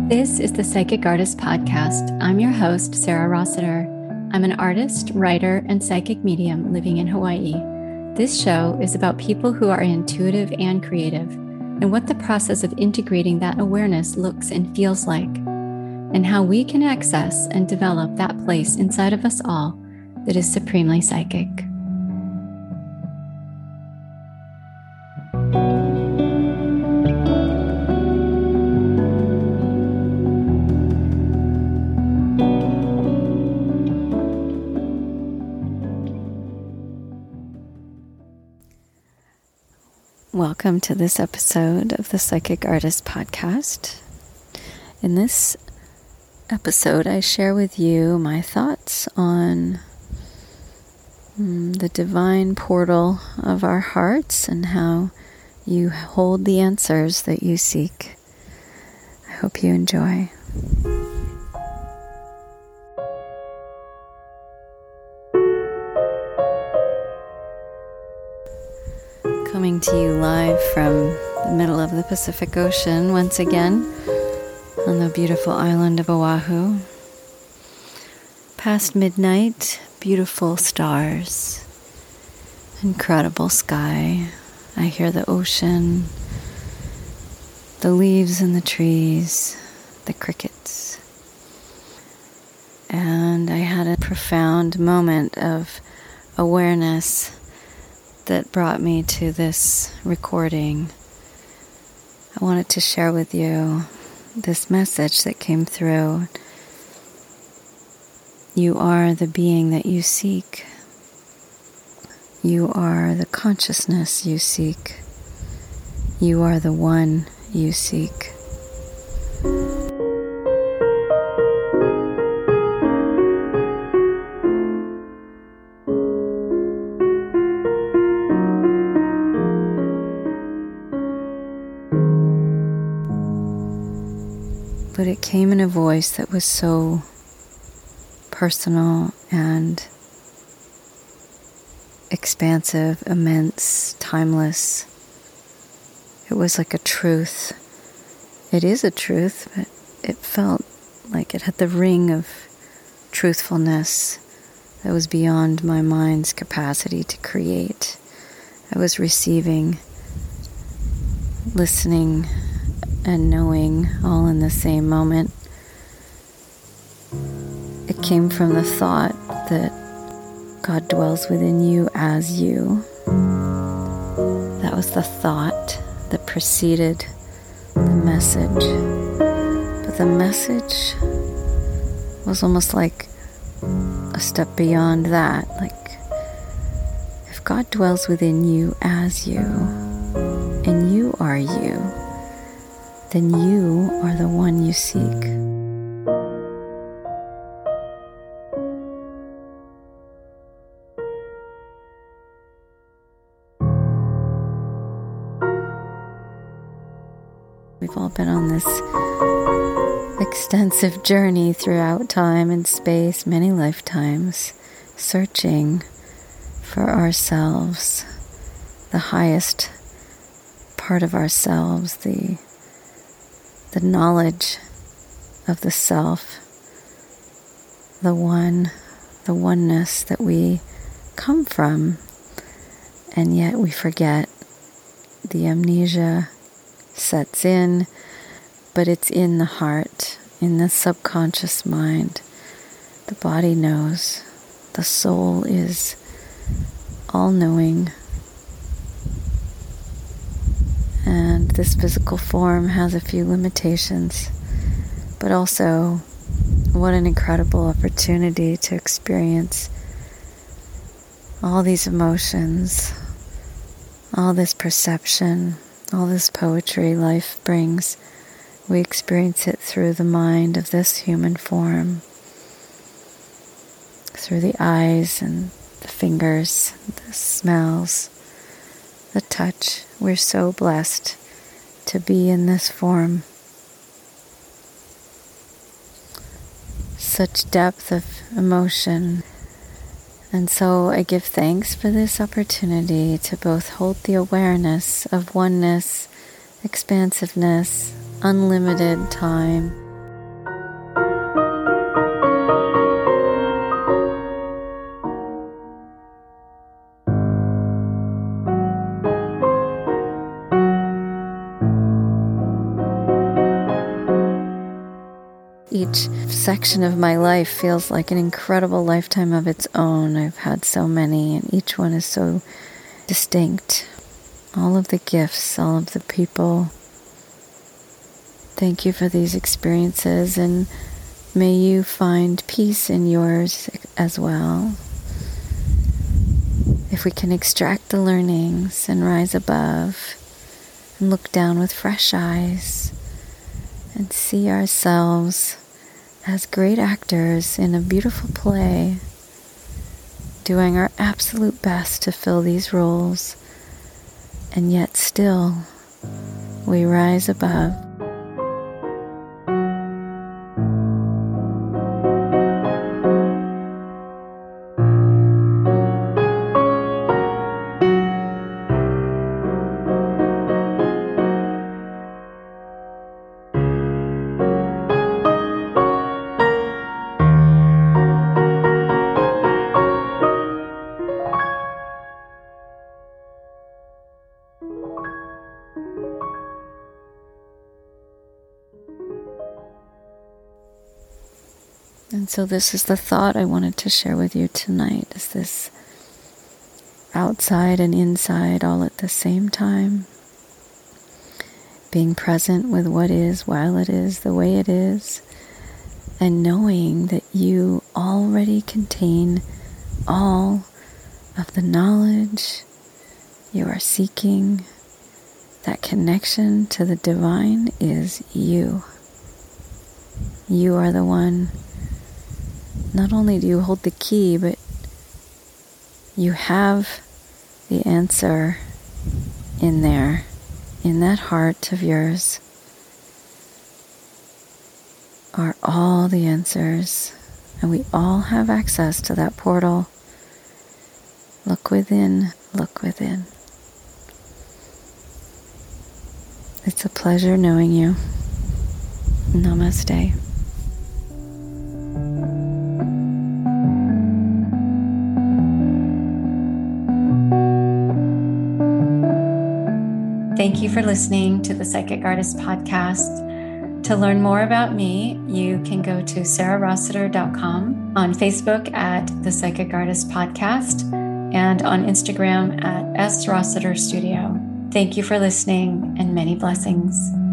This is the Psychic Artist Podcast. I'm your host, Sarah Rossiter. I'm an artist, writer, and psychic medium living in Hawaii. This show is about people who are intuitive and creative, and what the process of integrating that awareness looks and feels like, and how we can access and develop that place inside of us all that is supremely psychic. Welcome to this episode of the Psychic Artist Podcast. In this episode, I share with you my thoughts on the divine portal of our hearts and how you hold the answers that you seek. I hope you enjoy. Coming to you live from the middle of the Pacific Ocean once again on the beautiful island of Oahu. Past midnight, beautiful stars, incredible sky. I hear the ocean, the leaves in the trees, the crickets. And I had a profound moment of awareness that brought me to this recording. I wanted to share with you this message that came through. You are the being that you seek. You are the consciousness you seek. You are the one you seek. But it came in a voice that was so personal and expansive, immense, timeless. It was like a truth. It is a truth, but it felt like it had the ring of truthfulness that was beyond my mind's capacity to create. I was receiving, listening, and knowing all in the same moment. It came from the thought that God dwells within you as you. That was the thought that preceded the message. But the message was almost like a step beyond that. Like, if God dwells within you as you, and you are you, then you are the one you seek. We've all been on this extensive journey throughout time and space, many lifetimes, searching for ourselves, the highest part of ourselves, the knowledge of the self, the one, the oneness that we come from, and yet we forget. The amnesia sets in, but it's in the heart, in the subconscious mind. The body knows. The soul is all-knowing. And this physical form has a few limitations, but also what an incredible opportunity to experience all these emotions, all this perception, all this poetry life brings. We experience it through the mind of this human form, through the eyes and the fingers, the smells, the touch. We're so blessed to be in this form. Such depth of emotion. And so I give thanks for this opportunity to both hold the awareness of oneness, expansiveness, unlimited time, each section of my life feels like an incredible lifetime of its own. I've had so many, and each one is so distinct. All of the gifts, all of the people. Thank you for these experiences, and may you find peace in yours as well. If we can extract the learnings and rise above and look down with fresh eyes and see ourselves as great actors in a beautiful play, doing our absolute best to fill these roles, and yet still we rise above. And so this is the thought I wanted to share with you tonight, is this outside and inside all at the same time. Being present with what is while it is the way it is, and knowing that you already contain all of the knowledge you are seeking. That connection to the divine is you. You are the one. Not only do you hold the key, but you have the answer in there, in that heart of yours are all the answers, and we all have access to that portal. Look within, look within. It's a pleasure knowing you. Namaste. Thank you for listening to the Psychic Artist Podcast. To learn more about me, you can go to sarahrossiter.com, on Facebook at the Psychic Artist Podcast, and on Instagram at srossiterstudio. Thank you for listening, and many blessings.